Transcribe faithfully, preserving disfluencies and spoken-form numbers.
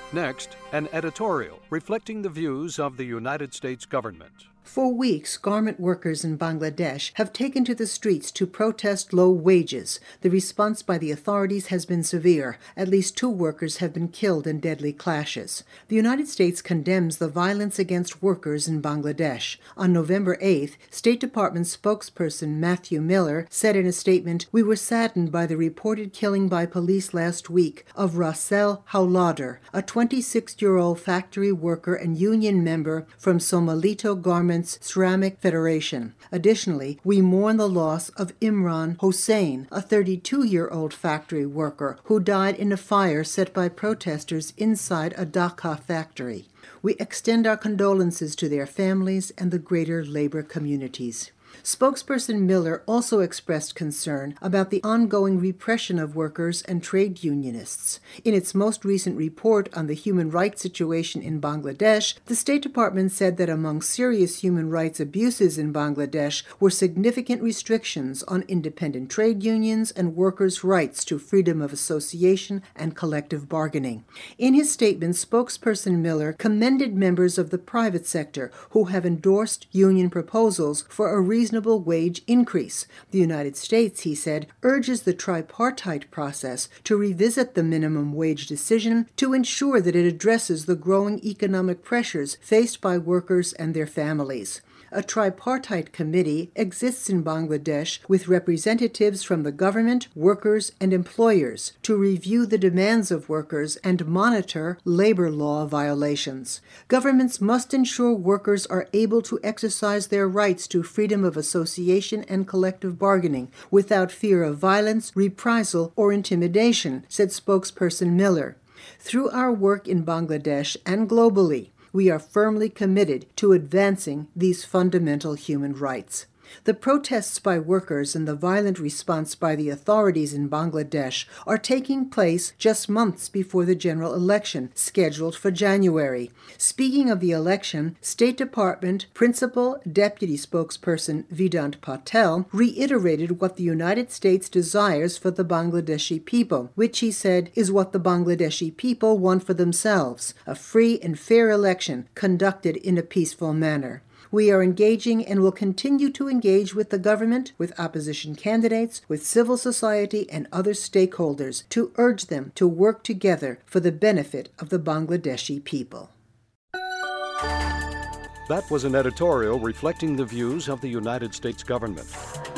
Next, an editorial reflecting the views of the United States government. For weeks, garment workers in Bangladesh have taken to the streets to protest low wages. The response by the authorities has been severe. At least two workers have been killed in deadly clashes. The United States condemns the violence against workers in Bangladesh. On November eighth, State Department spokesperson Matthew Miller said in a statement, "We were saddened by the reported killing by police last week of Rasel Howlader, a twenty-six-year-old factory worker and union member from Somalito Garment Ceramic Federation. Additionally, we mourn the loss of Imran Hossain, a thirty-two-year-old factory worker who died in a fire set by protesters inside a Dhaka factory. We extend our condolences to their families and the greater labor communities." Spokesperson Miller also expressed concern about the ongoing repression of workers and trade unionists. In its most recent report on the human rights situation in Bangladesh, the State Department said that among serious human rights abuses in Bangladesh were significant restrictions on independent trade unions and workers' rights to freedom of association and collective bargaining. In his statement, spokesperson Miller commended members of the private sector who have endorsed union proposals for a reasonable wage increase. The United States, he said, urges the tripartite process to revisit the minimum wage decision to ensure that it addresses the growing economic pressures faced by workers and their families. A tripartite committee exists in Bangladesh with representatives from the government, workers, and employers to review the demands of workers and monitor labor law violations. Governments must ensure workers are able to exercise their rights to freedom of association and collective bargaining without fear of violence, reprisal, or intimidation, said spokesperson Miller. Through our work in Bangladesh and globally, we are firmly committed to advancing these fundamental human rights. The protests by workers and the violent response by the authorities in Bangladesh are taking place just months before the general election, scheduled for January. Speaking of the election, State Department Principal Deputy Spokesperson Vedant Patel reiterated what the United States desires for the Bangladeshi people, which he said is what the Bangladeshi people want for themselves, a free and fair election conducted in a peaceful manner. We are engaging and will continue to engage with the government, with opposition candidates, with civil society and other stakeholders to urge them to work together for the benefit of the Bangladeshi people. That was an editorial reflecting the views of the United States government.